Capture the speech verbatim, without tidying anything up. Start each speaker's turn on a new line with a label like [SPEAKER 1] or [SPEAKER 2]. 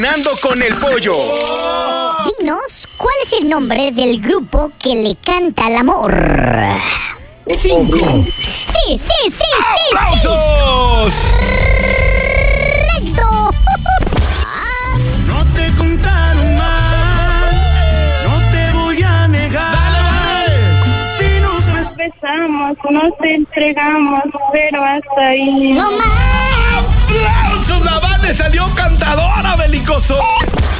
[SPEAKER 1] Nando con el pollo.
[SPEAKER 2] Dinos, ¿cuál es el nombre del grupo que le canta al amor?
[SPEAKER 1] Cinco.
[SPEAKER 2] Sí, sí, sí, sí.
[SPEAKER 1] ¡Aplausos!
[SPEAKER 2] ¡Correcto!
[SPEAKER 3] No te contaron más, no te voy a negar.
[SPEAKER 1] ¡Dale, vale!
[SPEAKER 3] Si nos
[SPEAKER 4] Nos besamos, nos entregamos, pero hasta ahí.
[SPEAKER 2] ¡No más!
[SPEAKER 1] ¡Aplausos! La Vane salió cantadora, belicoso.